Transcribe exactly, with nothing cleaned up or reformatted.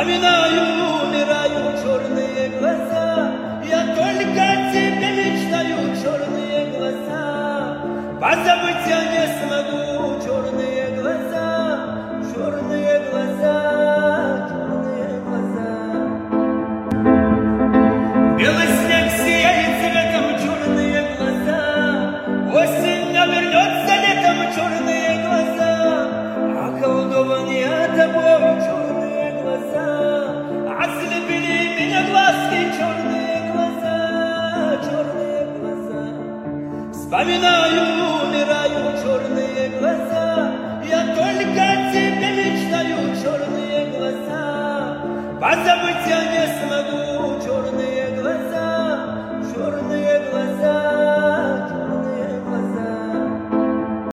Вспоминаю, умираю, черные глаза. Я только о тебе мечтаю, черные глаза. Позабыть я не смогу, черные глаза, черные глаза, черные глаза. Белый снег сияет цветом, черные глаза. Осень обернется летом, черные глаза. Околдован я тобой, черные глаза. Ослепили меня глазки, черные глаза, черные глаза. Вспоминаю.